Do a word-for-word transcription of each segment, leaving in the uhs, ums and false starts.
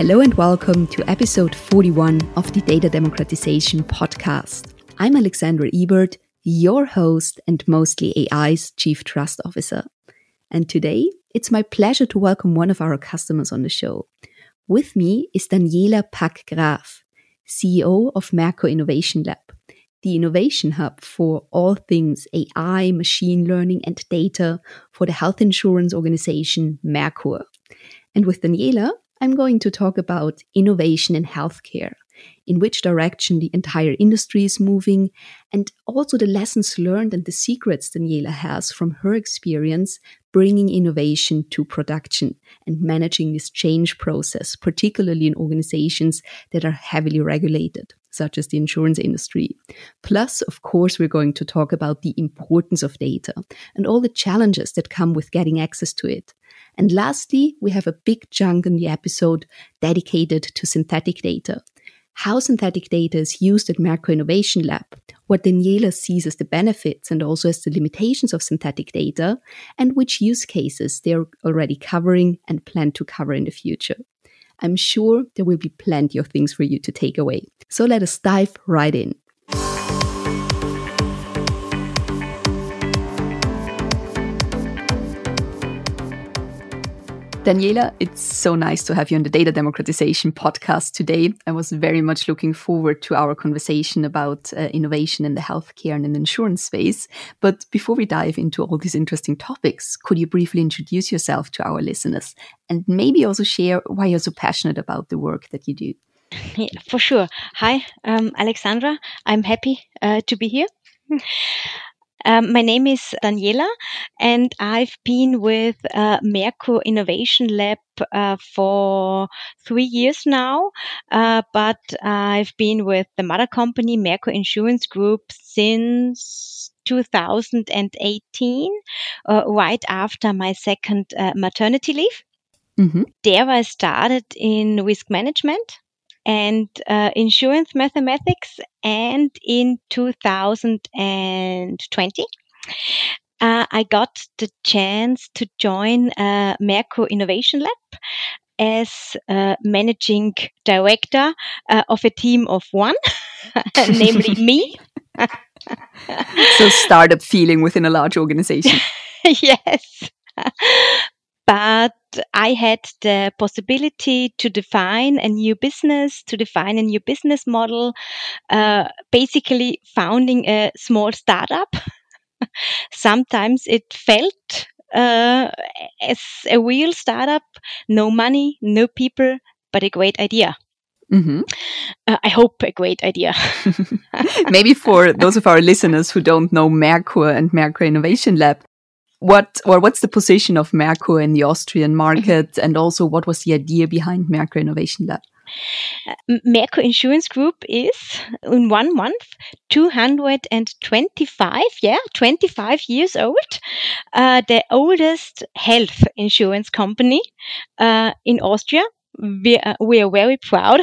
Hello and welcome to episode forty-one of the Data Democratization Podcast. I'm Alexandra Ebert, your host and mostly A I's Chief Trust Officer. And today, it's my pleasure to welcome one of our customers on the show. With me is Daniela Pack-Graf, C E O of Merkur Innovation Lab, the innovation hub for all things A I, machine learning and data for the health insurance organization Merkur. And with Daniela, I'm going to talk about innovation in healthcare, in which direction the entire industry is moving, and also the lessons learned and the secrets Daniela has from her experience bringing innovation to production and managing this change process, particularly in organizations that are heavily regulated, such as the insurance industry. Plus, of course, we're going to talk about the importance of data and all the challenges that come with getting access to it. And lastly, we have a big chunk in the episode dedicated to synthetic data. How synthetic data is used at Merkur Innovation Lab, what Daniela sees as the benefits and also as the limitations of synthetic data, and which use cases they're already covering and plan to cover in the future. I'm sure there will be plenty of things for you to take away. So let us dive right in. Daniela, it's so nice to have you on the Data Democratization Podcast today. I was very much looking forward to our conversation about uh, innovation in the healthcare and in the insurance space. But before we dive into all these interesting topics, could you briefly introduce yourself to our listeners and maybe also share why you're so passionate about the work that you do? Yeah, for sure. Hi, um, Alexandra. I'm happy uh, to be here. Um, my name is Daniela, and I've been with uh, Merkur Innovation Lab uh, for three years now, uh, but I've been with the mother company, Merkur Insurance Group, since two thousand eighteen, uh, right after my second uh, maternity leave. Mm-hmm. There I started in risk management and uh, insurance mathematics, and in two thousand twenty, uh, I got the chance to join uh, Merkur Innovation Lab as uh, managing director uh, of a team of one, namely me. So startup feeling within a large organization. Yes. But I had the possibility to define a new business, to define a new business model, uh, basically founding a small startup. Sometimes it felt uh, as a real startup, no money, no people, but a great idea. Mm-hmm. Uh, I hope a great idea. Maybe for those of our listeners who don't know Merkur and Merkur Innovation Lab, What or what's the position of Merkur in the Austrian market, and also what was the idea behind Merkur Innovation Lab? Uh, Merkur Insurance Group is in one month two hundred twenty-five, yeah, twenty-five years old, uh, the oldest health insurance company uh, in Austria. We are, we are very proud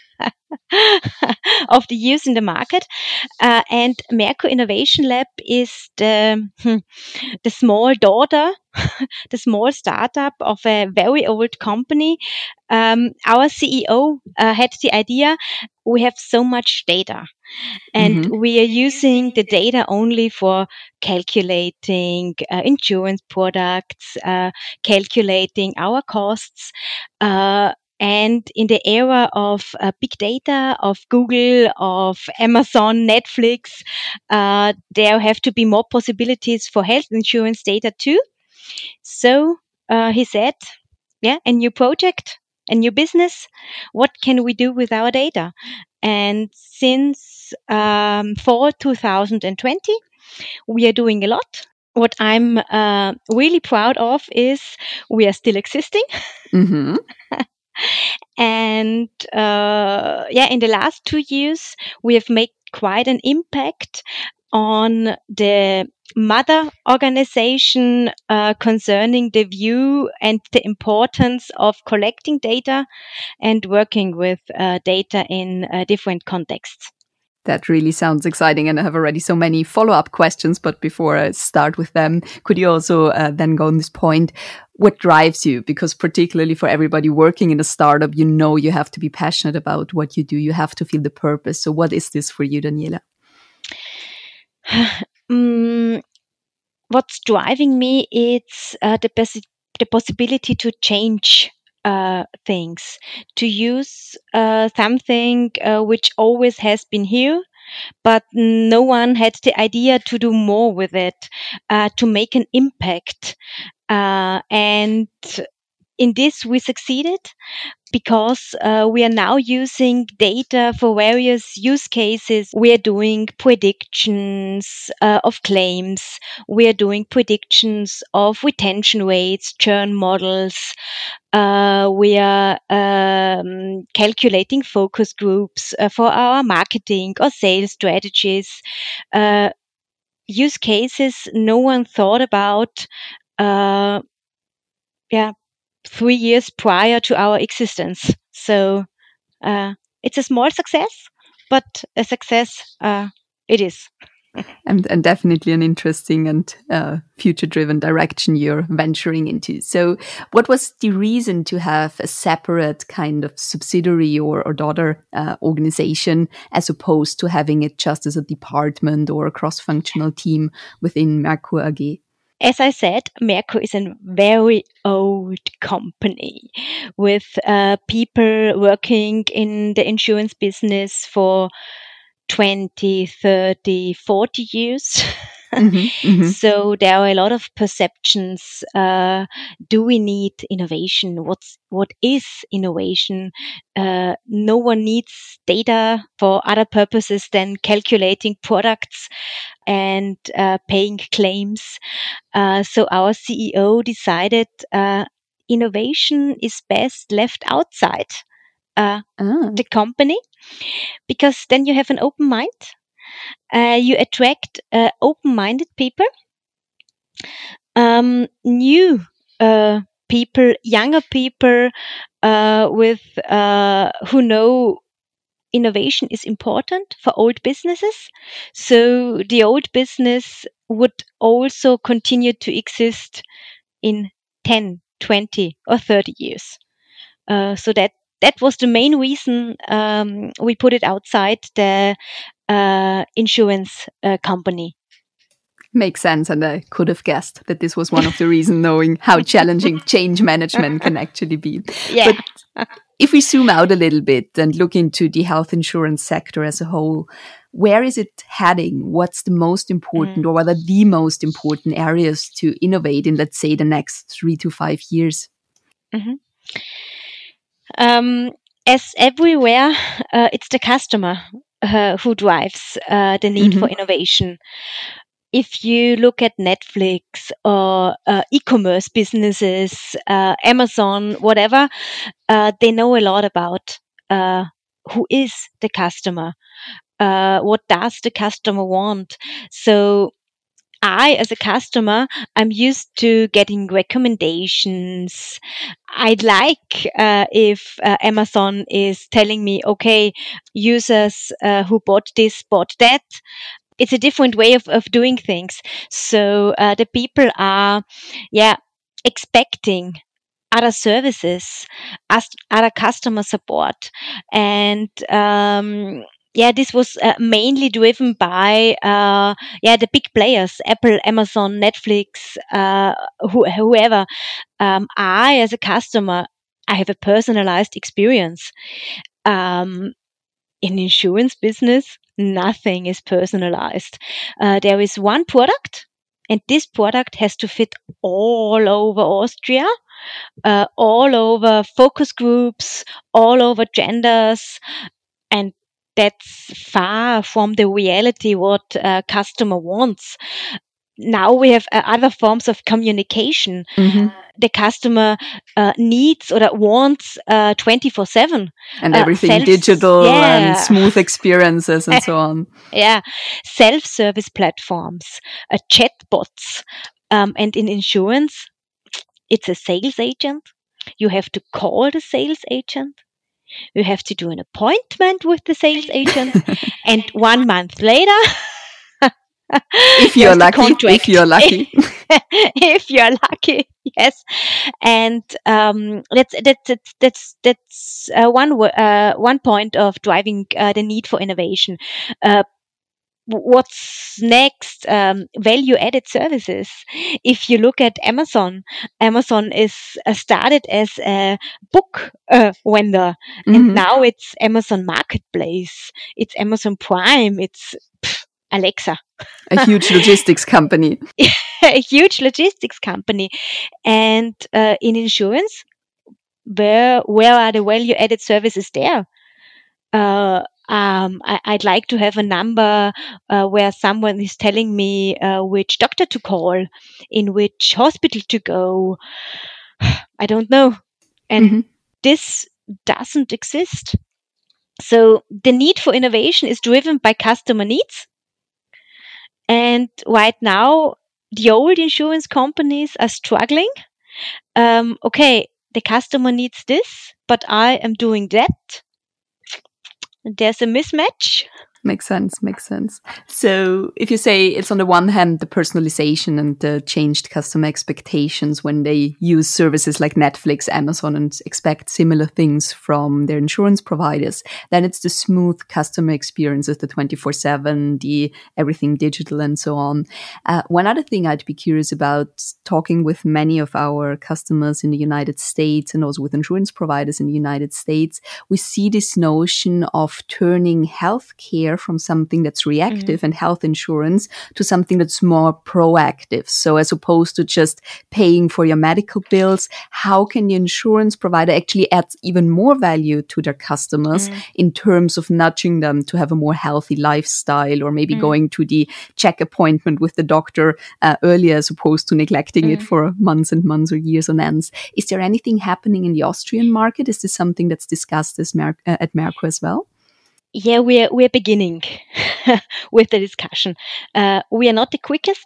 of the use in the market, uh, and Merkur Innovation Lab is the the small daughter, the small startup of a very old company. Um, our C E O uh, had the idea: we have so much data, and mm-hmm. we are using the data only for calculating uh, insurance products, uh, calculating our costs. Uh, And in the era of uh, big data, of Google, of Amazon, Netflix, uh, there have to be more possibilities for health insurance data too. So uh, he said, yeah, a new project, a new business. What can we do with our data? And since um, for two thousand twenty, we are doing a lot. What I'm uh, really proud of is we are still existing. Mm-hmm. And uh, yeah, in the last two years, we have made quite an impact on the mother organization uh, concerning the view and the importance of collecting data and working with uh, data in uh, different contexts. That really sounds exciting, and I have already so many follow-up questions, but before I start with them, could you also uh, then go on this point, what drives you? Because particularly for everybody working in a startup, you know, you have to be passionate about what you do. You have to feel the purpose. So what is this for you, Daniela? um, what's driving me is uh, the, pos- the possibility to change uh, things, to use uh, something uh, which always has been here, but no one had the idea to do more with it, uh, to make an impact. Uh, and in this, we succeeded because uh, we are now using data for various use cases. We are doing predictions uh, of claims. We are doing predictions of retention rates, churn models. Uh, we are um, calculating focus groups uh, for our marketing or sales strategies. Uh, use cases no one thought about. Uh, yeah, three years prior to our existence. So uh, it's a small success, but a success uh, it is. And, and definitely an interesting and uh, future-driven direction you're venturing into. So what was the reason to have a separate kind of subsidiary or, or daughter uh, organization as opposed to having it just as a department or a cross-functional team within Merkur A G? As I said, Merkur is a very old company with uh, people working in the insurance business for twenty, thirty, forty years. Mm-hmm, mm-hmm. So there are a lot of perceptions. Uh, do we need innovation? What's, what is innovation? Uh, no one needs data for other purposes than calculating products and uh, paying claims. Uh, so our C E O decided uh, innovation is best left outside uh, oh. the company, because then you have an open mind. Uh, you attract uh, open-minded people, um, new uh, people, younger people uh, with uh, who know innovation is important for old businesses. So the old business would also continue to exist in ten, twenty, or thirty years. Uh, so that that was the main reason um, we put it outside the uh, insurance uh, company. Makes sense, and I could have guessed that this was one of the reasons, knowing how challenging change management can actually be. Yeah. But if we zoom out a little bit and look into the health insurance sector as a whole, where is it heading? What's the most important, mm. or what are the most important areas to innovate in, let's say, the next three to five years? Mm-hmm. Um, as everywhere, uh, it's the customer uh, who drives uh, the need mm-hmm. for innovation. If you look at Netflix or uh, e-commerce businesses, uh, Amazon, whatever, uh, they know a lot about uh, who is the customer, uh, what does the customer want. So I, as a customer, I'm used to getting recommendations. I'd like uh, if uh, Amazon is telling me, okay, users uh, who bought this, bought that. It's a different way of, of doing things. So uh, the people are, yeah, expecting other services, as other customer support. And um, yeah, this was uh, mainly driven by uh, yeah the big players, Apple, Amazon, Netflix, uh, who, whoever. Um, I, as a customer, I have a personalized experience. Um, in insurance business, nothing is personalized. Uh, there is one product, and this product has to fit all over Austria, uh, all over focus groups, all over genders, and that's far from the reality what a customer wants. Now we have uh, other forms of communication. Mm-hmm. Uh, the customer uh, needs or wants uh, twenty-four seven. And everything uh, self- digital yeah. and smooth experiences and so on. Yeah. Self-service platforms, uh, chatbots. Um, and in insurance, it's a sales agent. You have to call the sales agent. You have to do an appointment with the sales agent. And one month later... if you're lucky, if you're lucky. if you're lucky. Yes, and um, that's that's that's that's that's uh, one wo- uh, one point of driving uh, the need for innovation. Uh, what's next? Um, value added services. If you look at Amazon, Amazon is uh, started as a book uh, vendor, and Hmm. now it's Amazon Marketplace, it's Amazon Prime, it's pff, Alexa. A huge logistics company. A huge logistics company. And uh, in insurance, where where are the value added services there? uh, um, I, I'd like to have a number uh, where someone is telling me uh, which doctor to call, in which hospital to go. I don't know. And Hmm. this doesn't exist. So the need for innovation is driven by customer needs. And right now, the old insurance companies are struggling. Um, okay, the customer needs this, but I am doing that. There's a mismatch. Makes sense, makes sense. So if you say it's on the one hand, the personalization and the changed customer expectations when they use services like Netflix, Amazon, and expect similar things from their insurance providers, then it's the smooth customer experiences, the twenty-four seven, the everything digital and so on. Uh, one other thing I'd be curious about, talking with many of our customers in the United States and also with insurance providers in the United States, we see this notion of turning healthcare from something that's reactive Mhm. and health insurance to something that's more proactive. So as opposed to just paying for your medical bills, how can the insurance provider actually add even more value to their customers Mm. in terms of nudging them to have a more healthy lifestyle, or maybe Mm. going to the check appointment with the doctor uh, earlier as opposed to neglecting it Mm. for months and months or years on ends? Is there anything happening in the Austrian market? Is this something that's discussed as Mer- uh, at Merco as well? Yeah, we're we're beginning with the discussion. Uh, we are not the quickest,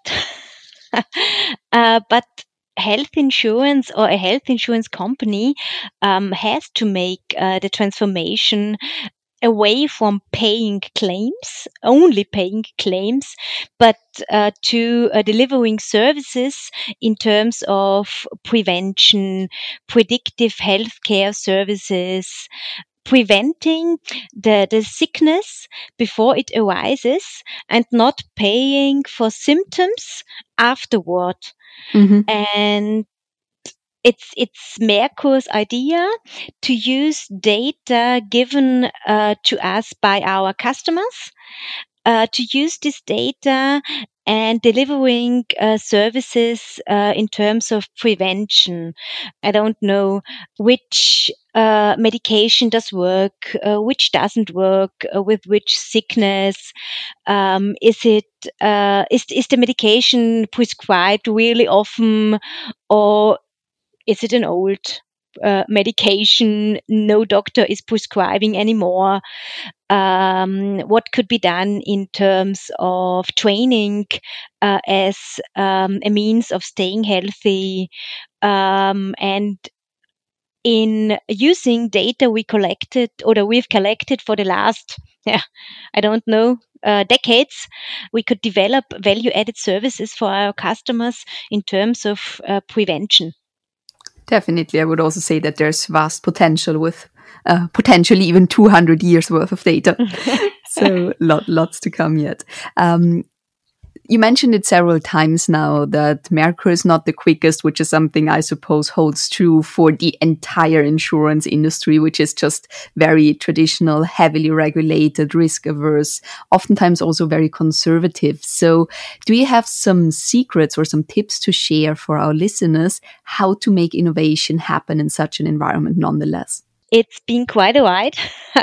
uh, but health insurance or a health insurance company um, has to make uh, the transformation away from paying claims, only paying claims, but uh, to uh, delivering services in terms of prevention, predictive healthcare services, preventing the, the sickness before it arises, and not paying for symptoms afterward. Mm-hmm. And it's it's Merkur's idea to use data given uh, to us by our customers, uh, to use this data and delivering uh, services uh, in terms of prevention. I don't know which uh, medication does work, uh, which doesn't work, uh, with which sickness. Um, is it uh, is is the medication prescribed really often, or is it an old uh, medication no doctor is prescribing anymore? Um, what could be done in terms of training uh, as um, a means of staying healthy, um, and in using data we collected or that we've collected for the last, yeah, I don't know, uh, decades, we could develop value added services for our customers in terms of uh, prevention. Definitely. I would also say that there's vast potential with uh, potentially even two hundred years worth of data. So lot, lots to come yet. Um, You mentioned it several times now that Merkur is not the quickest, which is something I suppose holds true for the entire insurance industry, which is just very traditional, heavily regulated, risk averse, oftentimes also very conservative. So do you have some secrets or some tips to share for our listeners how to make innovation happen in such an environment nonetheless? It's been quite a ride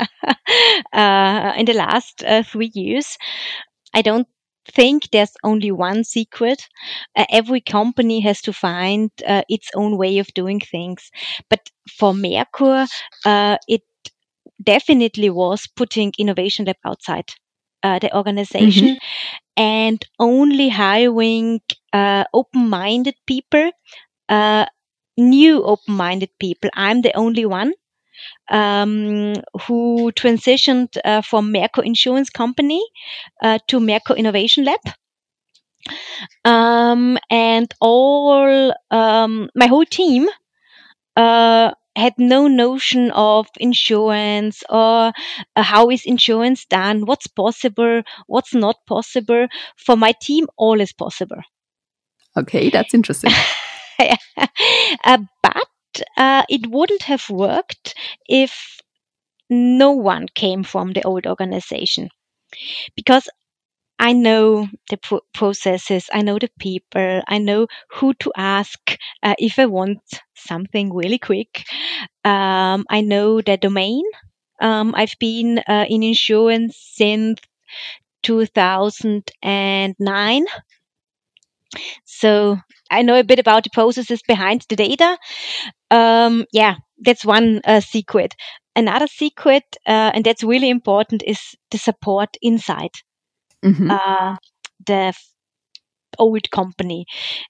uh, in the last uh, three years. I don't think there's only one secret. Uh, every company has to find uh, its own way of doing things. But for Merkur, uh, it definitely was putting Innovation Lab outside uh, the organization, Mm-hmm. and only hiring uh, open-minded people, uh, new open-minded people. I'm the only one um, who transitioned uh, from Merco Insurance Company uh, to Merco Innovation Lab. Um, and all um, my whole team uh, had no notion of insurance or uh, how is insurance done, what's possible, what's not possible. For my team, all is possible. Okay, that's interesting. uh, but uh, it wouldn't have worked if no one came from the old organization, because I know the pro- processes, I know the people, I know who to ask uh, if I want something really quick. Um, I know the domain. Um, I've been uh, in insurance since two thousand nine. So I know a bit about the processes behind the data. Um, yeah, that's one uh, secret. Another secret, uh, and that's really important, is the support inside Mm-hmm. uh, the f- old company.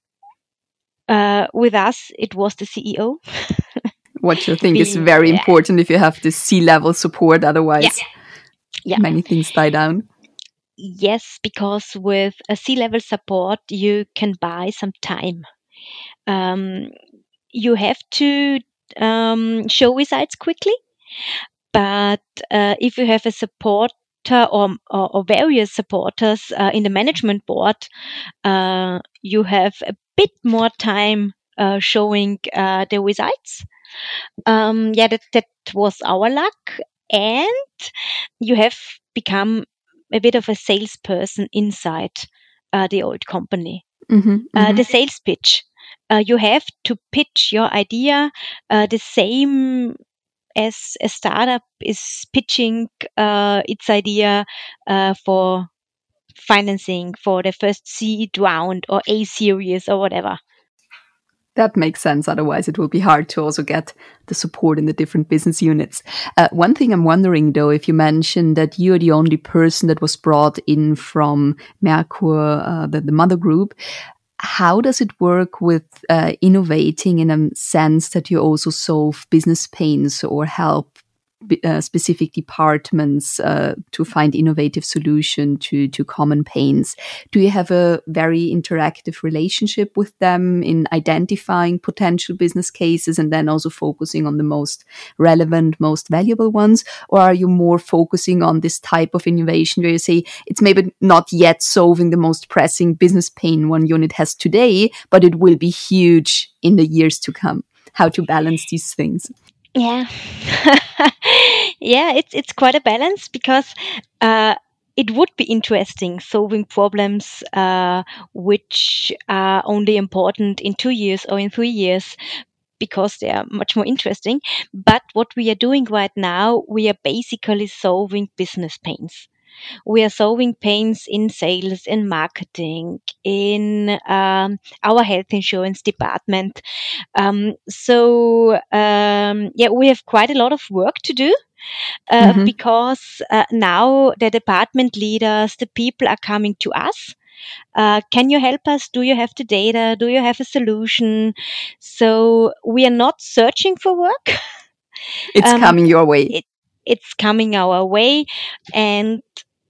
Uh, with us, it was the C E O. What you think is we, very yeah, important if you have this C-level support, otherwise yeah. many things die down. Yes, because with a C-level support, you can buy some time. Um, you have to um, show results quickly, but uh, if you have a supporter or, or, or various supporters uh, in the management board, uh, you have a bit more time uh, showing uh, the results. Um, yeah, that, that was our luck. And you have become a bit of a salesperson inside uh, the old company. Mm-hmm, Uh, mm-hmm. the sales pitch. Uh, you have to pitch your idea uh, the same as a startup is pitching uh, its idea uh, for financing for the first seed round or A series or whatever. That makes sense. Otherwise, it will be hard to also get the support in the different business units. Uh, one thing I'm wondering, though, if you mentioned that you're the only person that was brought in from Merkur, uh, the, the mother group, how does it work with uh, innovating in a sense that you also solve business pains or help uh, specific departments uh, to find innovative solution to to common pains? Do you have a very interactive relationship with them in identifying potential business cases and then also focusing on the most relevant, most valuable ones? Or are you more focusing on this type of innovation where you say it's maybe not yet solving the most pressing business pain one unit has today, but it will be huge in the years to come? How to balance these things? Yeah, yeah, it's it's quite a balance, because uh, it would be interesting solving problems uh, which are only important in two years or in three years, because they are much more interesting. But what we are doing right now, we are basically solving business pains. We are solving pains in sales, in marketing, in um, our health insurance department. Um, so um, yeah, we have quite a lot of work to do. Uh, Mm-hmm. because uh, now the department leaders, the people are coming to us. Uh, can you help us? Do you have the data? Do you have a solution? So we are not searching for work. It's um, coming your way. it, it's coming our way. And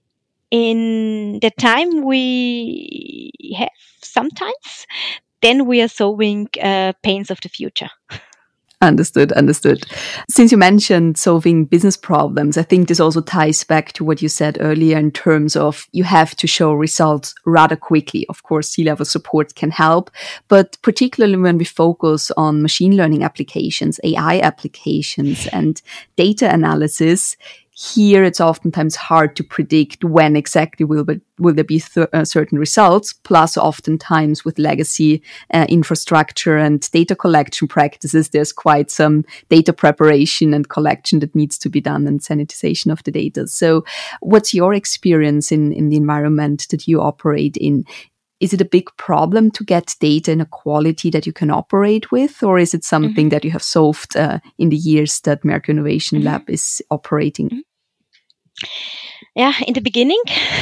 in the time we have sometimes, then we are solving uh, pains of the future. Understood, understood. Since you mentioned solving business problems, I think this also ties back to what you said earlier in terms of you have to show results rather quickly. Of course, C-level support can help, but particularly when we focus on machine learning applications, A I applications, and data analysis, here it's oftentimes hard to predict when exactly will, be, will there be th- uh, certain results. Plus, oftentimes with legacy uh, infrastructure and data collection practices, there's quite some data preparation and collection that needs to be done and sanitization of the data. So what's your experience in, in the environment that you operate in? Is it a big problem to get data in a quality that you can operate with, or is it something Mm-hmm. that you have solved uh, in the years that Merkur Innovation Mm-hmm. Lab is operating? Mm-hmm. Yeah, in the beginning,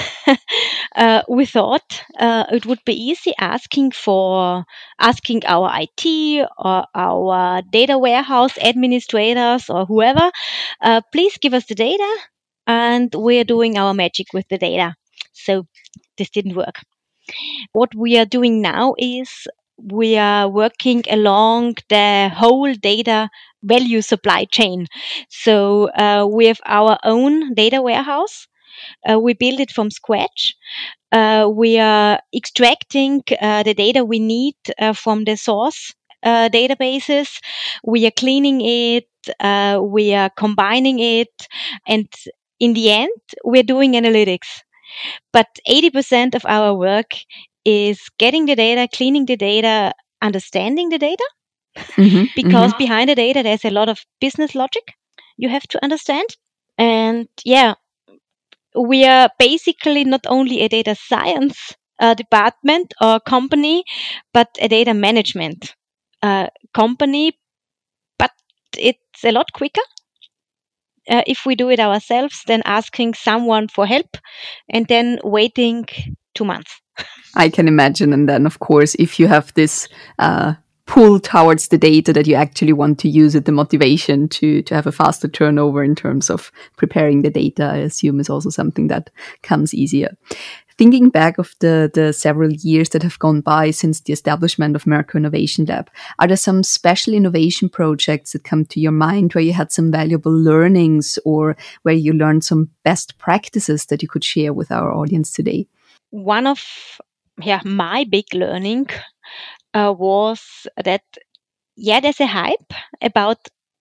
uh, we thought uh, it would be easy asking for asking our I T or our data warehouse administrators or whoever, uh, please give us the data, and we're doing our magic with the data. So this didn't work. What we are doing now is we are working along the whole data value supply chain. So uh, we have our own data warehouse. Uh, we build it from scratch. Uh, we are extracting uh, the data we need uh, from the source uh, databases. We are cleaning it. Uh, we are combining it. And in the end, we're doing analytics. But eighty percent of our work is getting the data, cleaning the data, understanding the data. Mm-hmm, Because mm-hmm. behind the data, there's a lot of business logic you have to understand. And yeah, we are basically not only a data science uh, department or company, but a data management uh, company. But it's a lot quicker uh, if we do it ourselves than asking someone for help and then waiting two months. I can imagine. And then, of course, if you have this uh, pull towards the data that you actually want to use it, the motivation to to have a faster turnover in terms of preparing the data, I assume, is also something that comes easier. Thinking back of the, the several years that have gone by since the establishment of Merkur Innovation Lab, are there some special innovation projects that come to your mind where you had some valuable learnings or where you learned some best practices that you could share with our audience today? One of yeah, my big learning uh, was that, yeah, there's a hype about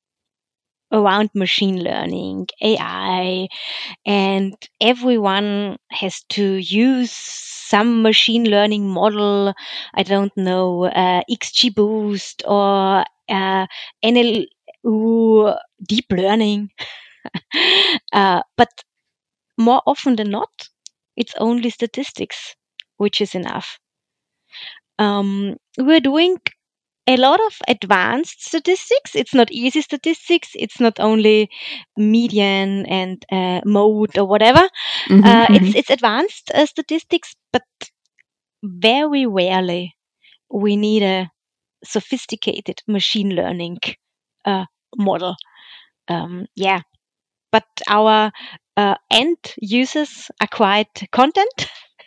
around machine learning, A I, and everyone has to use some machine learning model. I don't know, uh, XGBoost or uh, N L U deep learning. uh, but more often than not, it's only statistics, which is enough. Um, we're doing a lot of advanced statistics. It's not easy statistics. It's not only median and uh, mode or whatever. Mm-hmm, Uh, mm-hmm. it's it's advanced uh, statistics, but very rarely we need a sophisticated machine learning uh, model. Um, yeah, but our uh, end users are quite content.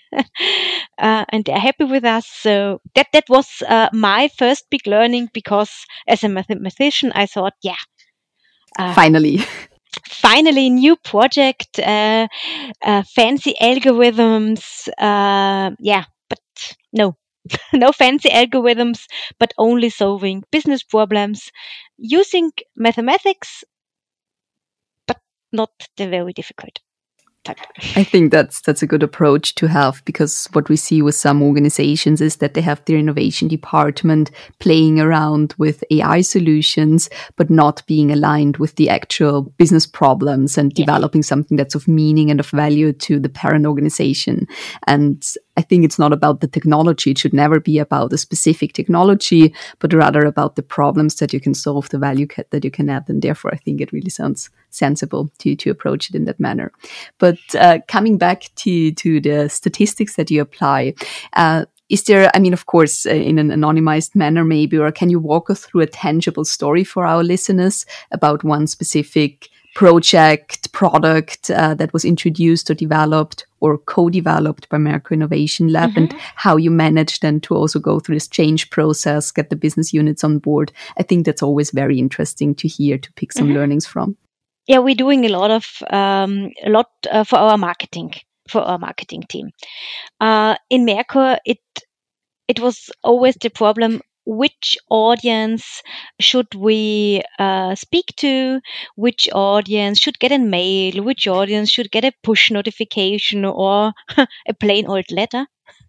uh, and they're happy with us. So that that was uh, my first big learning, because as a mathematician, I thought, yeah, uh, Finally. finally new project, uh, uh, fancy algorithms. Uh, yeah, but no, no fancy algorithms, but only solving business problems using mathematics, but not the very difficult type. I think that's that's a good approach to have, because what we see with some organizations is that they have their innovation department playing around with A I solutions, but not being aligned with the actual business problems and Yes. developing something that's of meaning and of value to the parent organization. And I think it's not about the technology. It should never be about a specific technology, but rather about the problems that you can solve, the value that you can add. And therefore, I think it really sounds sensible to, to approach it in that manner. But uh, coming back to, to the statistics that you apply, uh, is there, I mean, of course, uh, in an anonymized manner maybe, or can you walk us through a tangible story for our listeners about one specific project, product uh, that was introduced or developed or co-developed by Merkur Innovation Lab, mm-hmm. and how you managed then to also go through this change process, get the business units on board? I think that's always very interesting to hear, to pick some mm-hmm. learnings from. Yeah, we're doing a lot of um, a lot uh, for our marketing for our marketing team. Uh, in Merkur, it it was always the problem: which audience should we uh, speak to? Which audience should get a mail? Which audience should get a push notification or a plain old letter?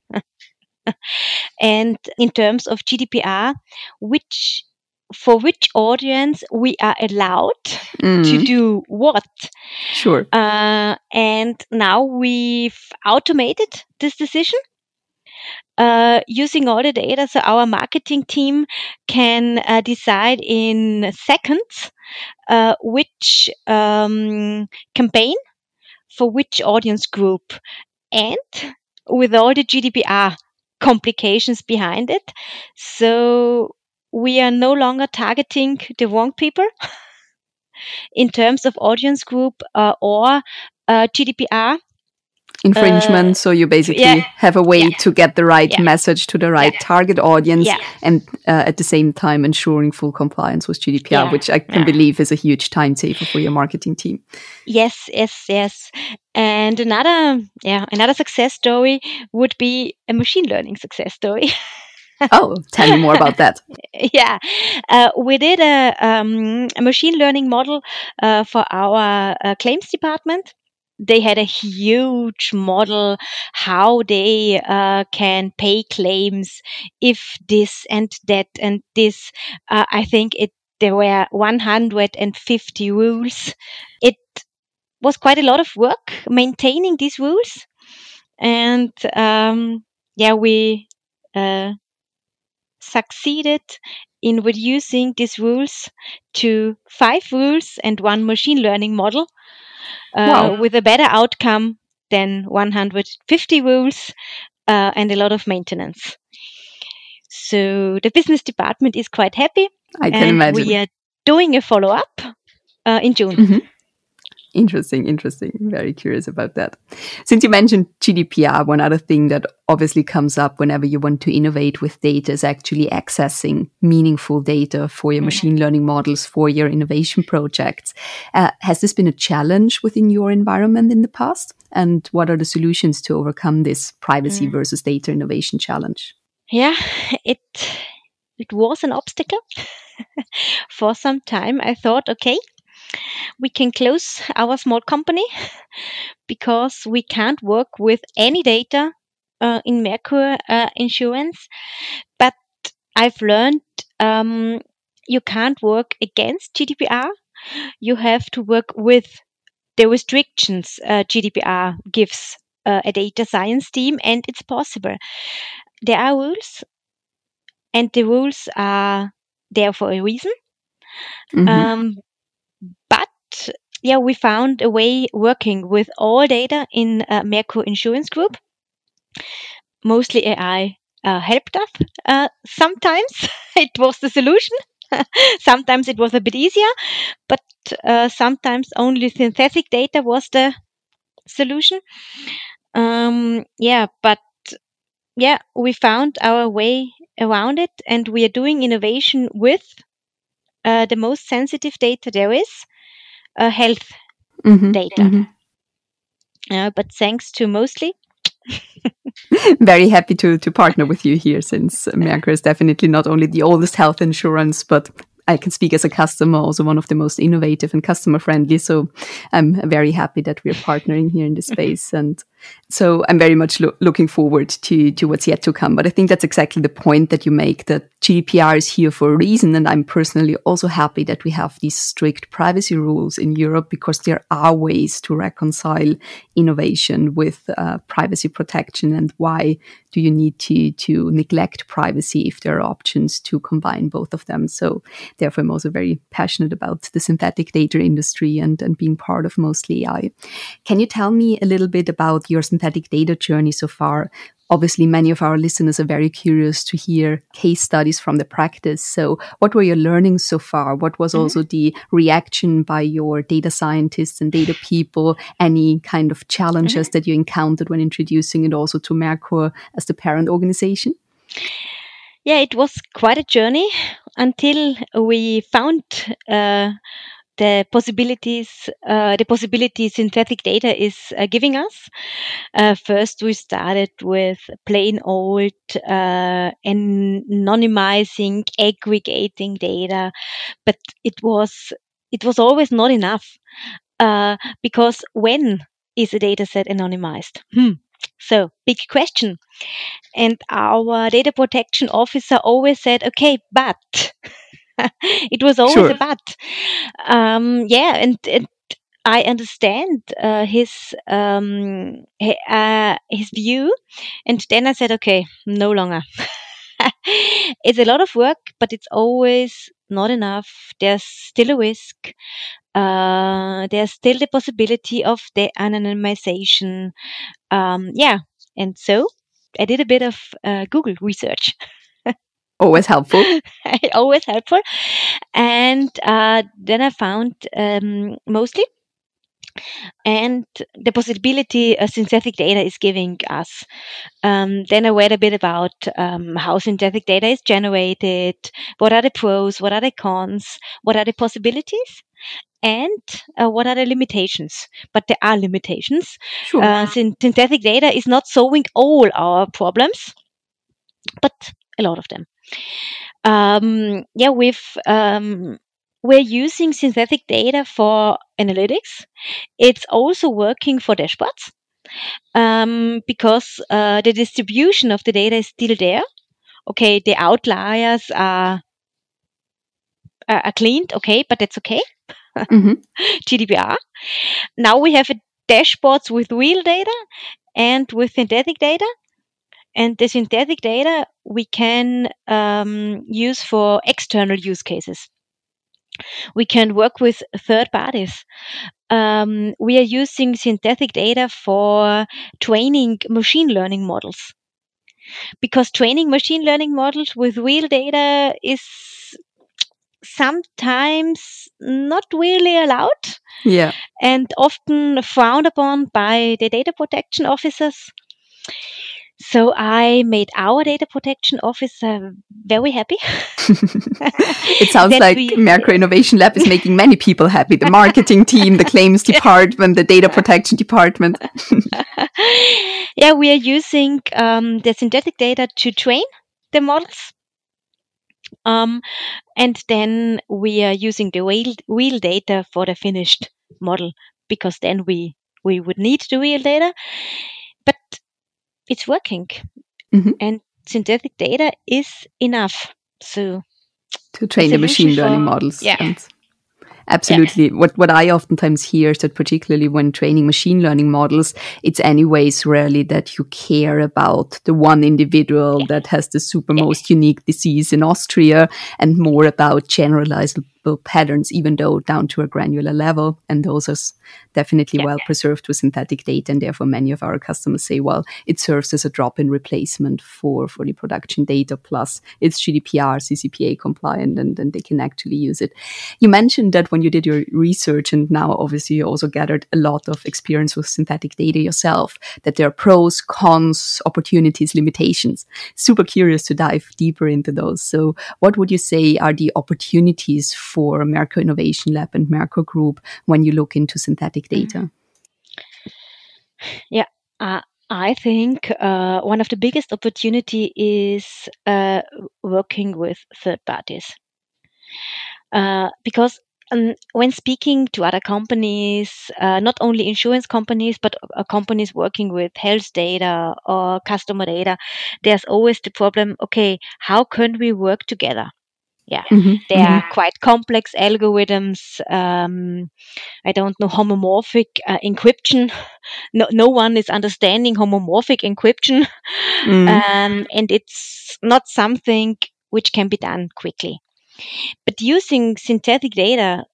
And in terms of G D P R, which for which audience we are allowed mm. to do what. Sure. Uh, and now we've automated this decision uh, using all the data. So our marketing team can uh, decide in seconds uh, which um, campaign for which audience group, and with all the G D P R complications behind it. So we are no longer targeting the wrong people in terms of audience group uh, or uh, G D P R. infringement. Uh, so you basically yeah, have a way yeah, to get the right yeah, message to the right yeah, target audience, yeah. and uh, at the same time ensuring full compliance with G D P R, yeah, which I can yeah. believe is a huge time saver for your marketing team. Yes, yes, yes. And another, yeah, another success story would be a machine learning success story. Oh, tell me more about that. Yeah, uh, we did a, um, a machine learning model uh, for our uh, claims department. They had a huge model how they uh, can pay claims if this and that and this. Uh, I think it there were one hundred fifty rules. It was quite a lot of work maintaining these rules, and um, yeah, we uh, succeeded in reducing these rules to five rules and one machine learning model. Uh, wow. With a better outcome than one hundred fifty rules uh, and a lot of maintenance. So the business department is quite happy. I can and imagine. We are doing a follow-up uh, in June. Mm-hmm. Interesting, interesting. Very curious about that. Since you mentioned G D P R, one other thing that obviously comes up whenever you want to innovate with data is actually accessing meaningful data for your mm-hmm. machine learning models, for your innovation projects. Uh, has this been a challenge within your environment in the past? And what are the solutions to overcome this privacy mm. versus data innovation challenge? Yeah, it it was an obstacle. For some time, I thought, okay, we can close our small company because we can't work with any data uh, in Merkur uh, Insurance. But I've learned um, you can't work against G D P R. You have to work with the restrictions uh, G D P R gives uh, a data science team, and it's possible. There are rules, and the rules are there for a reason. Mm-hmm. Um, but yeah, we found a way working with all data in uh, Merkur Insurance Group. Mostly A I uh, helped us. Uh, sometimes it was the solution. Sometimes it was a bit easier, but uh, sometimes only synthetic data was the solution. Um, yeah, but yeah, we found our way around it, and we are doing innovation with uh, the most sensitive data there is, uh, health mm-hmm. data. Mm-hmm. Uh, but thanks to Mostly. Very happy to to partner with you here, since Merkur is definitely not only the oldest health insurance, but I can speak as a customer, also one of the most innovative and customer friendly. So I'm very happy that we're partnering here in this space. And so I'm very much lo- looking forward to, to what's yet to come. But I think that's exactly the point that you make, that G D P R is here for a reason. And I'm personally also happy that we have these strict privacy rules in Europe, because there are ways to reconcile innovation with uh, privacy protection. And why do you need to, to neglect privacy if there are options to combine both of them? So therefore, I'm also very passionate about the synthetic data industry and, and being part of Mostly A I. Can you tell me a little bit about your synthetic data journey so far? Obviously, many of our listeners are very curious to hear case studies from the practice. So what were your learnings so far? What was mm-hmm. also the reaction by your data scientists and data people? Any kind of challenges mm-hmm. that you encountered when introducing it also to Merkur as the parent organization? Yeah, it was quite a journey until we found uh, the possibilities, uh, the possibility synthetic data is uh, giving us. Uh, first, we started with plain old uh, anonymizing, aggregating data, but it was it was always not enough uh, because when is a data set anonymized? Hmm. So, big question. And our data protection officer always said, okay, but it was always sure. a but. Um, yeah, and, and I understand uh, his um, he, uh, his view. And then I said, okay, no longer. It's a lot of work, but it's always not enough. There's still a risk. Uh, there's still the possibility of the anonymization. Um, yeah, and so I did a bit of uh, Google research. Always helpful. Always helpful. And uh, then I found um, Mostly. and the possibility uh, synthetic data is giving us. Um, then I read a bit about um, how synthetic data is generated, what are the pros, what are the cons, what are the possibilities, and uh, what are the limitations. But there are limitations. Sure. Uh, syn- synthetic data is not solving all our problems, but a lot of them. Um, yeah, we've um, we're using synthetic data for analytics. It's also working for dashboards um, because uh, the distribution of the data is still there. Okay, the outliers are are, are cleaned. Okay, but that's okay. Mm-hmm. G D P R. Now we have a dashboards with real data and with synthetic data. And the synthetic data we can um, use for external use cases. We can work with third parties. Um, we are using synthetic data for training machine learning models. Because training machine learning models with real data is sometimes not really allowed. Yeah. And often frowned upon by the data protection officers. So I made our data protection officer very happy. It sounds like we, Merkur Innovation Lab is making many people happy. The marketing team, the claims department, the data protection department. Yeah, we are using um, the synthetic data to train the models. Um, and then we are using the real, real data for the finished model, because then we, we would need the real data. But it's working. Mm-hmm. And synthetic data is enough. So to train the machine learning for, models. Yeah. And absolutely. Yeah. What what I oftentimes hear is that particularly when training machine learning models, it's anyways rarely that you care about the one individual yeah. that has the super yeah. most unique disease in Austria, and more about generalizable patterns, even though down to a granular level. And those are definitely yeah. well preserved with synthetic data. And therefore, many of our customers say, well, it serves as a drop-in replacement for, for the production data. Plus, it's G D P R, C C P A compliant, and then they can actually use it. You mentioned that when you did your research, and now obviously you also gathered a lot of experience with synthetic data yourself, that there are pros, cons, opportunities, limitations. Super curious to dive deeper into those. So what would you say are the opportunities for Merkur Innovation Lab and Merkur Group when you look into synthetic data? Yeah, uh, I think uh, one of the biggest opportunity is uh, working with third parties. Uh, because um, when speaking to other companies, uh, not only insurance companies, but uh, companies working with health data or customer data, there's always the problem, okay, how can we work together? Yeah, mm-hmm, they mm-hmm. are quite complex algorithms. Um, I don't know, homomorphic uh, encryption. No, no one is understanding homomorphic encryption. Mm. Um, and it's not something which can be done quickly. But using synthetic data,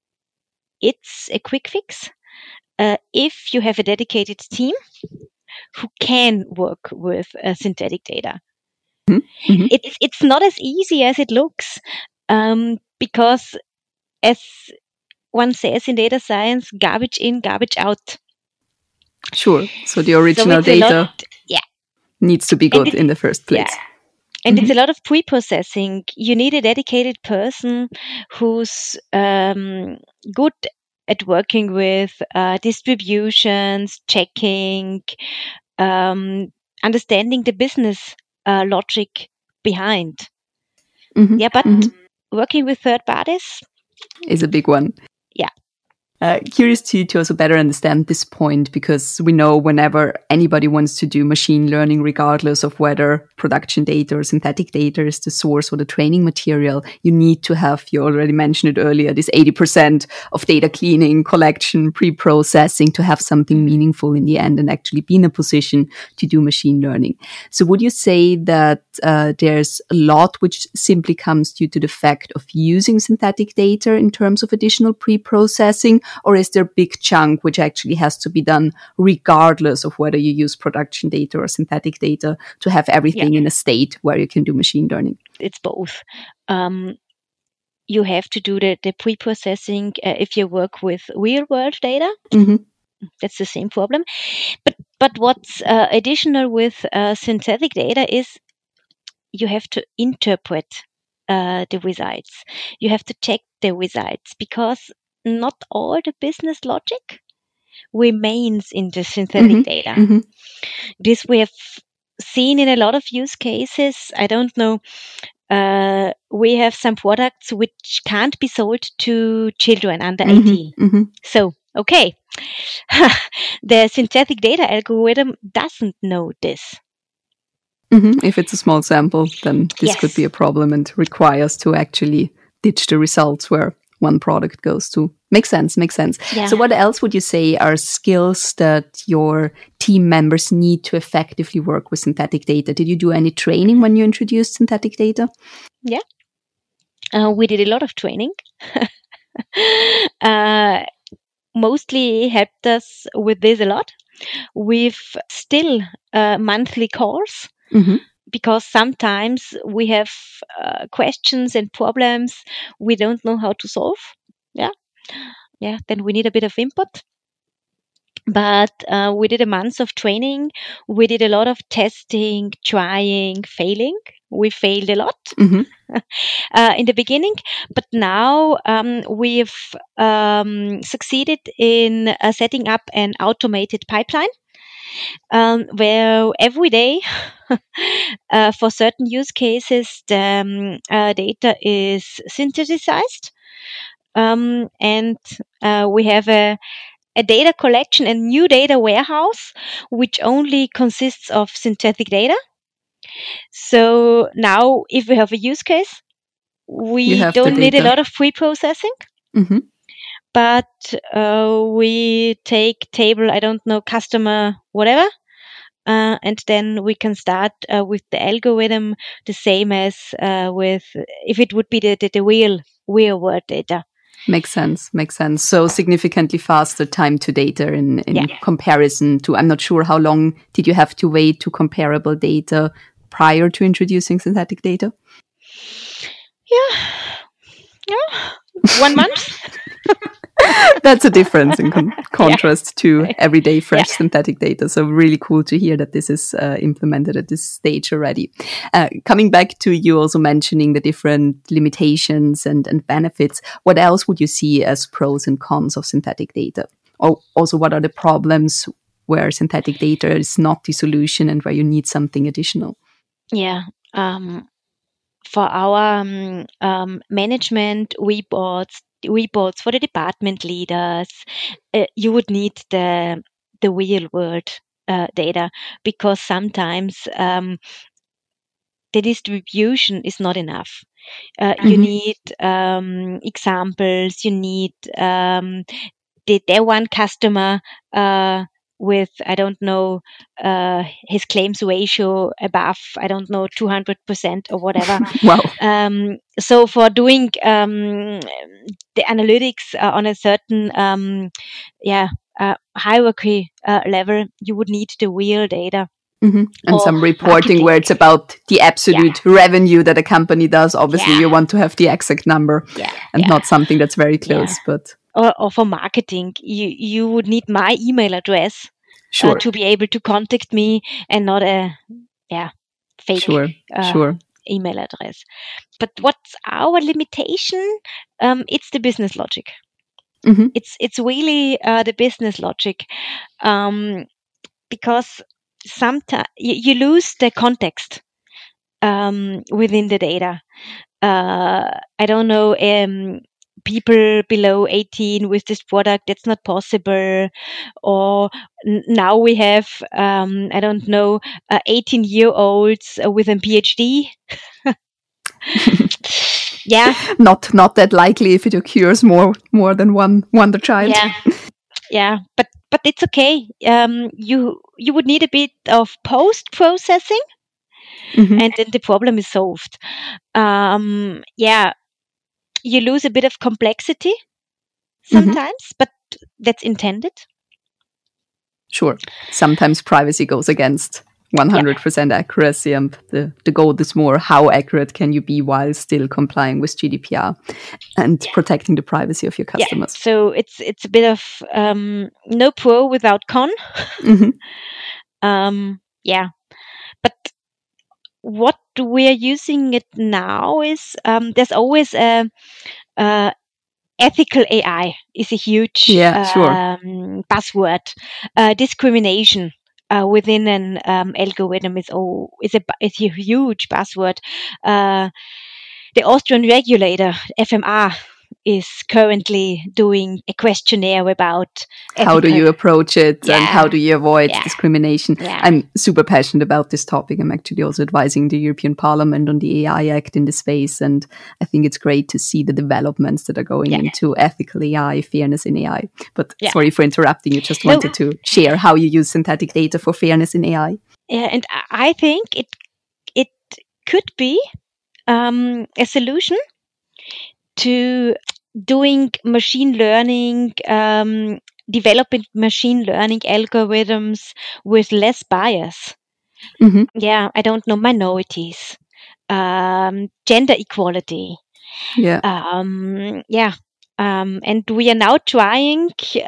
it's a quick fix. Uh, if you have a dedicated team who can work with uh, synthetic data. Mm-hmm. It's it's not as easy as it looks, um, because as one says in data science, garbage in, garbage out. Sure. So the original so data lot, yeah. needs to be good it, in the first place. Yeah. And mm-hmm. it's a lot of pre-processing. You need a dedicated person who's um, good at working with uh, distributions, checking, um, understanding the business uh, logic behind. Mm-hmm. Yeah, but mm-hmm. working with third parties is a big one. Yeah. Uh, curious to, to also better understand this point, because we know whenever anybody wants to do machine learning, regardless of whether production data or synthetic data is the source or the training material, you need to have, you already mentioned it earlier, this eighty percent of data cleaning, collection, pre-processing to have something meaningful in the end and actually be in a position to do machine learning. So would you say that uh, there's a lot which simply comes due to the fact of using synthetic data in terms of additional pre-processing? Or is there a big chunk which actually has to be done regardless of whether you use production data or synthetic data to have everything yeah. in a state where you can do machine learning? It's both. Um, you have to do the, the pre-processing uh, if you work with real-world data. Mm-hmm. That's the same problem. But but what's uh, additional with uh, synthetic data is you have to interpret uh, the results. You have to check the results because not all the business logic remains in the synthetic Mm-hmm. data. Mm-hmm. This we have seen in a lot of use cases. I don't know. Uh, we have some products which can't be sold to children under Mm-hmm. eighteen. Mm-hmm. So, okay, the synthetic data algorithm doesn't know this. Mm-hmm. If it's a small sample, then this Yes. could be a problem and requires to actually ditch the results where one product goes to. Makes sense, makes sense. Yeah. So what else would you say are skills that your team members need to effectively work with synthetic data? Did you do any training when you introduced synthetic data? Yeah. Uh, we did a lot of training. uh, mostly helped us with this a lot. We've still uh, monthly calls. Mm-hmm. Because sometimes we have uh, questions and problems we don't know how to solve. Yeah. Yeah. Then we need a bit of input. But uh, we did a month of training. We did a lot of testing, trying, failing. We failed a lot Mm-hmm. uh, in the beginning, but now um, we've um, succeeded in uh, setting up an automated pipeline um, where every day uh, for certain use cases the um, uh, data is synthesized um, and uh, we have a, a data collection and new data warehouse which only consists of synthetic data. So now if we have a use case, we don't need a lot of pre-processing. Mm-hmm. But uh, we take table, I don't know, customer, whatever, Uh, and then we can start uh, with the algorithm the same as uh, with if it would be the, the, the real real world data. Makes sense. Makes sense. So significantly faster time to data in, in Yeah. comparison to, I'm not sure how long did you have to wait to comparable data prior to introducing synthetic data? Yeah. Yeah. One month. That's a difference in con- contrast Yeah. to everyday fresh Yeah. synthetic data. So really cool to hear that this is uh, implemented at this stage already. Uh, coming back to you also mentioning the different limitations and, and benefits, what else would you see as pros and cons of synthetic data? Or also, what are the problems where synthetic data is not the solution and where you need something additional? Yeah. Um, for our um, um, management reports, reports for the department leaders, uh, you would need the the real world uh, data because sometimes um, the distribution is not enough. Uh, you Mhm. need um, examples. You need um, the their one customer uh, with I don't know uh, his claims ratio above I don't know two hundred percent or whatever. Wow. Um, so for doing um, the analytics uh, on a certain um, yeah uh, hierarchy uh, level, you would need the real data. Mm-hmm. And Or some reporting marketing. where it's about the absolute revenue that a company does. Obviously, Yeah. you want to have the exact number Yeah, and yeah. not something that's very close. Yeah. But Or, or for marketing, you you would need my email address sure, uh, to be able to contact me and not a yeah fake sure, uh, sure. email address. But what's our limitation? Um, it's the business logic. Mm-hmm. It's it's really uh, the business logic, um, because sometimes you, you lose the context um, within the data. Uh, I don't know. Um, people below eighteen with this product, that's not possible. Or n- now we have, um, I don't know, uh, eighteen year olds uh, with a PhD. Yeah. Not not that likely if it occurs more more than one wonder child. Yeah. Yeah. But but it's okay. Um, you you would need a bit of post processing, Mm-hmm. and then the problem is solved. Um, yeah, you lose a bit of complexity sometimes, but that's intended. Sure. Sometimes privacy goes against one hundred percent yeah. accuracy, and the, the goal is more how accurate can you be while still complying with G D P R and yeah. protecting the privacy of your customers. Yeah. So it's it's a bit of um, no pro without con. Mm-hmm. um, yeah, but what we're using it now is um, there's always a, a ethical A I is a huge yeah, um, sure. buzzword. Uh, discrimination uh, within an um, algorithm is oh is a is a huge buzzword. Uh, the Austrian regulator F M R is currently doing a questionnaire about how do you approach it yeah. and how do you avoid yeah. discrimination. Yeah. I'm super passionate about this topic. I'm actually also advising the European Parliament on the A I Act in this space, and I think it's great to see the developments that are going yeah. into ethical A I, fairness in A I. But yeah. sorry for interrupting. You just wanted no. to share how you use synthetic data for fairness in A I. Yeah, and I think it it could be um, a solution to doing machine learning, um, developing machine learning algorithms with less bias. Mm-hmm. Yeah, I don't know, minorities, um, gender equality. Yeah. Um, yeah. Um, and we are now trying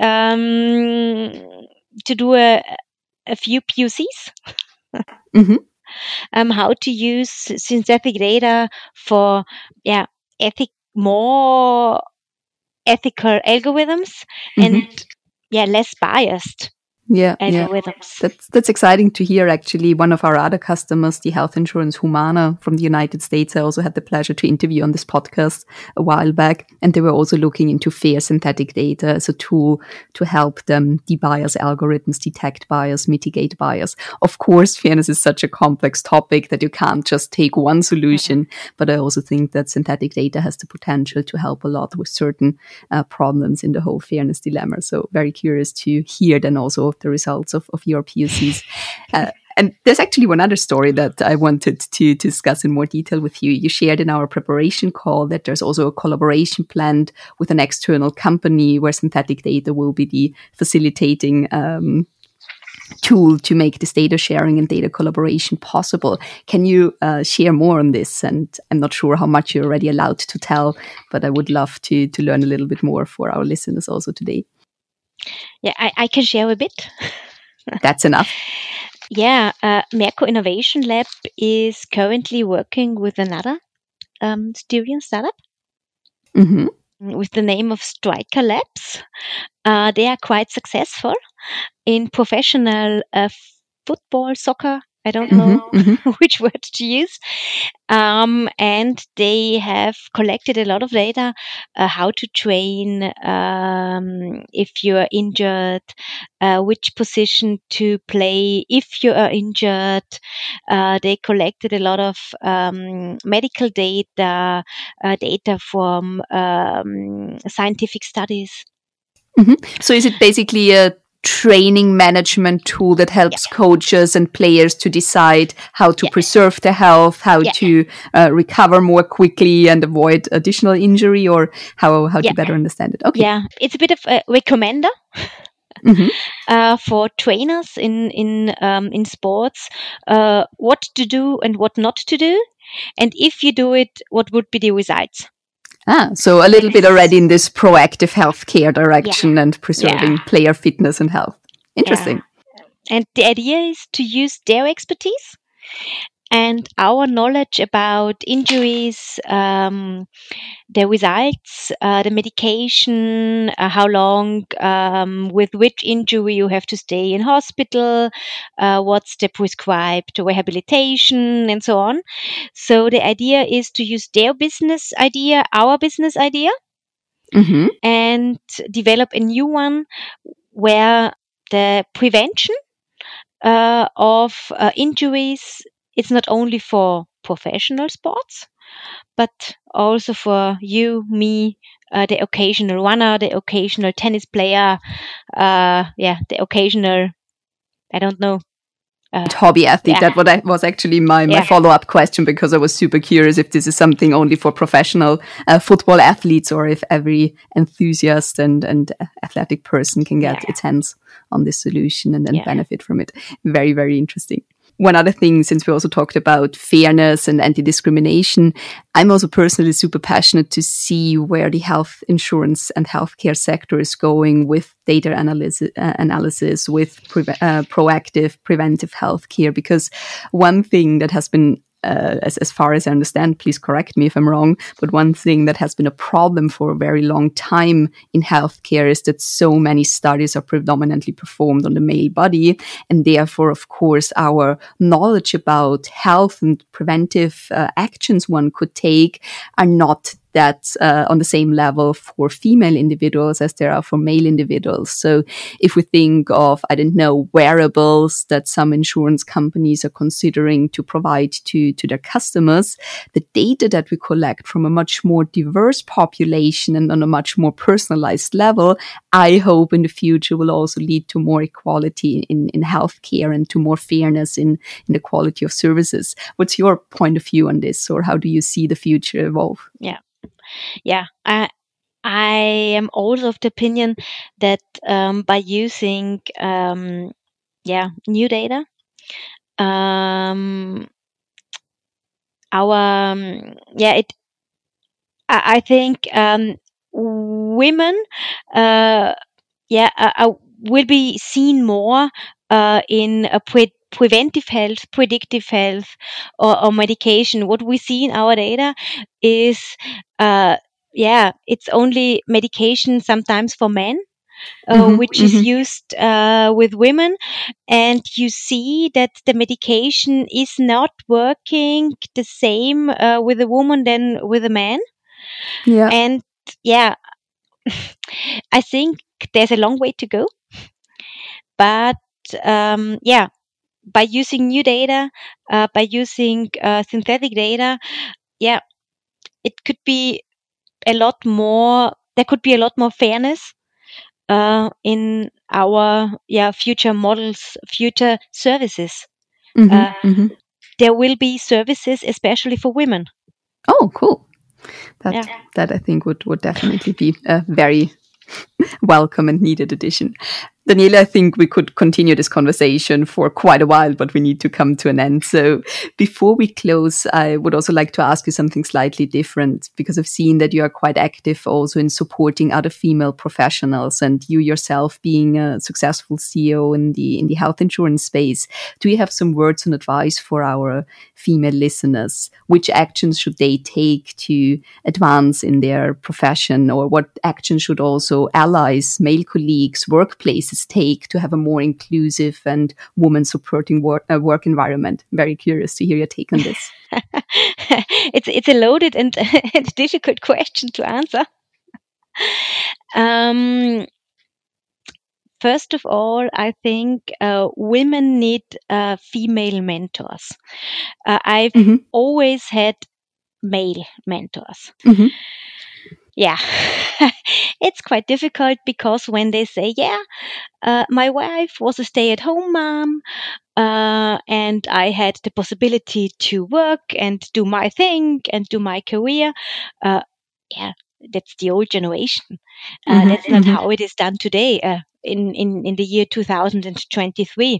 um, to do a, a few P O Cs. mm-hmm. Um, how to use synthetic data for yeah ethic more ethical algorithms mm-hmm. and yeah less biased yeah algorithms. Yeah. That's that's exciting to hear. Actually, one of our other customers, the health insurance Humana from the United States, I also had the pleasure to interview on this podcast a while back, and they were also looking into fair synthetic data as a tool to help them de-bias algorithms, detect bias, mitigate bias. Of course, fairness is such a complex topic that you can't just take one solution, mm-hmm. but I also think that synthetic data has the potential to help a lot with certain uh, problems in the whole fairness dilemma. So very curious to hear then also the results of, of your P O Cs. Uh, and there's actually one other story that I wanted to, to discuss in more detail with you. You shared in our preparation call that there's also a collaboration planned with an external company where synthetic data will be the facilitating um, tool to make this data sharing and data collaboration possible. Can you uh, share more on this? And I'm not sure how much you're already allowed to tell, but I would love to, to learn a little bit more for our listeners also today. Yeah, I, I can share a bit. That's enough. Yeah, uh, Merco Innovation Lab is currently working with another um, Styrian startup mm-hmm. with the name of Striker Labs. Uh, they are quite successful in professional uh, football, soccer. I don't know mm-hmm. which word to use. Um, and they have collected a lot of data, uh, how to train, um, if you are injured, uh, which position to play if you are injured. Uh, they collected a lot of um, medical data, uh, data from um, scientific studies. Mm-hmm. So is it basically a training management tool that helps yeah. coaches and players to decide how to yeah. preserve their health, how yeah. to uh, recover more quickly and avoid additional injury, or how, how yeah. to better understand it? Okay. Yeah, it's a bit of a recommender mm-hmm. uh, for trainers in in um, in sports, uh, what to do and what not to do, and if you do it, what would be the results. Ah, so a little bit already in this proactive healthcare direction yeah. and preserving yeah. player fitness and health. Interesting. Yeah. And the idea is to use their expertise and our knowledge about injuries, um, the results, uh, the medication, uh, how long, um, with which injury you have to stay in hospital, uh, what's the prescribed rehabilitation, and so on. So the idea is to use their business idea, our business idea, mm-hmm. and develop a new one where the prevention uh, of uh, injuries, it's not only for professional sports, but also for you, me, uh, the occasional runner, the occasional tennis player, uh, yeah, the occasional, I don't know. Uh, hobby athlete. Yeah. That what I, was actually my, my yeah. follow-up question, because I was super curious if this is something only for professional uh, football athletes or if every enthusiast and, and athletic person can get yeah. its hands on this solution and then yeah. benefit from it. Very, very interesting. one other thing, since we also talked about fairness and anti-discrimination, I'm also personally super passionate to see where the health insurance and healthcare sector is going with data analysis, uh, analysis with pre- uh, proactive preventive healthcare. Because one thing that has been Uh, as, as far as I understand, please correct me if I'm wrong, but one thing that has been a problem for a very long time in healthcare is that so many studies are predominantly performed on the male body. And therefore, of course, our knowledge about health and preventive uh, actions one could take are not that uh, on the same level for female individuals as there are for male individuals. So if we think of, I don't know, wearables that some insurance companies are considering to provide to, to their customers, the data that we collect from a much more diverse population and on a much more personalized level, I hope in the future will also lead to more equality in, in healthcare and to more fairness in, in the quality of services. What's your point of view on this, or how do you see the future evolve? Yeah. Yeah, I, I am also of the opinion that um, by using um, yeah new data, um, our um, yeah it I, I think um, women uh, yeah uh, uh, will be seen more uh, in a pre- preventive health, predictive health, or, or medication. What we see in our data is uh, yeah, it's only medication sometimes for men, uh, Mm-hmm, which is mm-hmm. used uh, with women, and you see that the medication is not working the same uh, with a woman than with a man. Yeah. And yeah, I think there's a long way to go, but um, yeah, by using new data, uh, by using uh, synthetic data, yeah, it could be a lot more. There could be a lot more fairness uh, in our yeah future models, future services. Mm-hmm, Uh, mm-hmm. there will be services especially for women. Oh, cool. That Yeah. that I think would, would definitely be a very welcome and needed addition. Daniela, I think we could continue this conversation for quite a while, but we need to come to an end. So before we close, I would also like to ask you something slightly different, because I've seen that you are quite active also in supporting other female professionals, and you yourself being a successful C E O in the in the health insurance space. Do you have some words and advice for our female listeners? Which actions should they take to advance in their profession, or what actions should also allies, male colleagues, workplaces take to have a more inclusive and woman supporting work, uh, work environment? Very curious to hear your take on this. it's it's a loaded and, and difficult question to answer. Um, first of all, I think uh, women need uh, female mentors. Uh, I've Mm-hmm. always had male mentors. Mm-hmm. Yeah, it's quite difficult because when they say, yeah, uh, my wife was a stay at home mom, uh, and I had the possibility to work and do my thing and do my career. Uh, yeah, that's the old generation. Uh, Mm-hmm. that's not Mm-hmm. how it is done today uh, in, in, in the year two thousand twenty-three.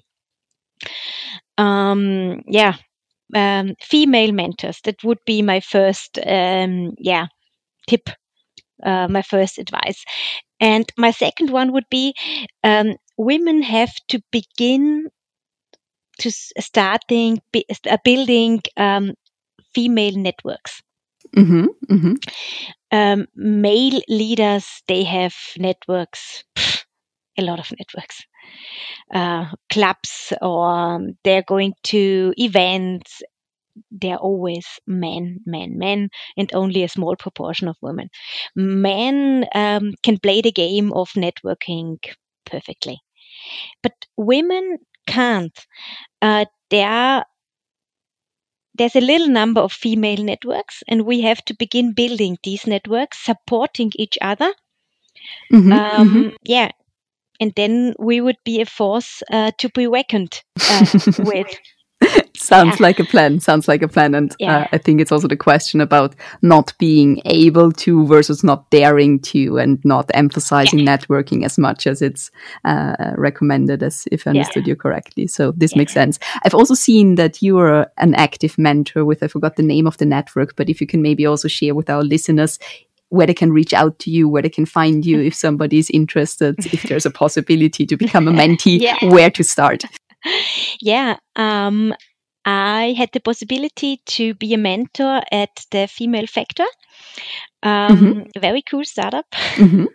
Um, yeah, um, female mentors. That would be my first, um, yeah, tip, uh, my first advice. And my second one would be um, women have to begin to s- starting bi- uh, building um, female networks. Mm-hmm. Mm-hmm. Um, male leaders, they have networks, pff, a lot of networks, uh, clubs, or um, they're going to events. They're always men, men, men, and only a small proportion of women. Men um, can play the game of networking perfectly, but women can't. Uh, there are there's a little number of female networks, and we have to begin building these networks, supporting each other. Mm-hmm. Um, Mm-hmm. yeah, and then we would be a force uh, to be reckoned uh, with. Sounds yeah. like a plan. Sounds like a plan. And yeah. uh, I think it's also the question about not being able to versus not daring to, and not emphasizing yeah. networking as much as it's uh, recommended, as if I understood yeah. you correctly. So this yeah. makes sense. I've also seen that you are an active mentor with, I forgot the name of the network, but if you can maybe also share with our listeners where they can reach out to you, where they can find you if somebody is interested, if there's a possibility to become a mentee, yeah. where to start. Yeah, um, I had the possibility to be a mentor at the Female Factor, um, mm-hmm. a very cool startup. Mm-hmm.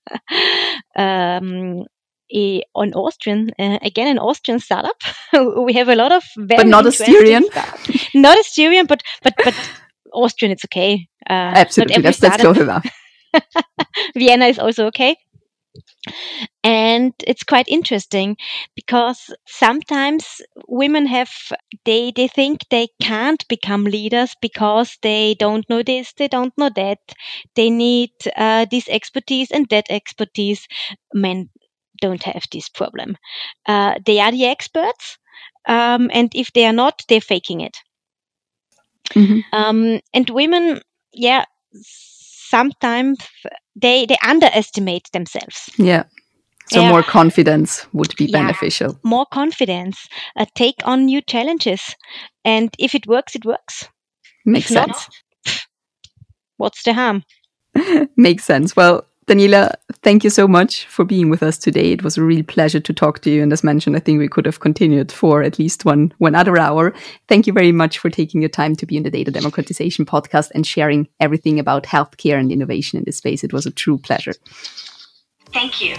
um, a, an Austrian, uh, again an Austrian startup. We have a lot of very but not a Styrian, not a Styrian, but but but Austrian. It's okay. Uh, Absolutely, that's that's close enough. Vienna is also okay. And it's quite interesting because sometimes women have, they, they think they can't become leaders because they don't know this, they don't know that. They need uh, this expertise and that expertise. Men don't have this problem. Uh, they are the experts. Um, and if they are not, they're faking it. Mm-hmm. Um, and women, yeah, sometimes they, they underestimate themselves. Yeah. So yeah. more confidence would be yeah, beneficial. More confidence. Uh, take on new challenges. And if it works, it works. Makes if sense. Not, what's the harm? Makes sense. Well, Daniela, thank you so much for being with us today. It was a real pleasure to talk to you. And as mentioned, I think we could have continued for at least one, one other hour. Thank you very much for taking your time to be in the Data Democratization podcast and sharing everything about healthcare and innovation in this space. It was a true pleasure. Thank you.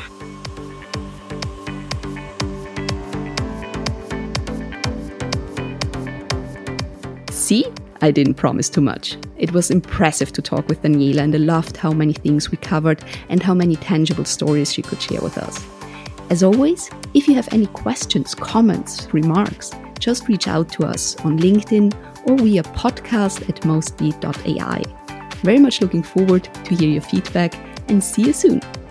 See? I didn't promise too much. It was impressive to talk with Daniela, and I loved how many things we covered and how many tangible stories she could share with us. As always, if you have any questions, comments, remarks, just reach out to us on LinkedIn or via podcast at mostly dot A I. Very much looking forward to hear your feedback, and see you soon.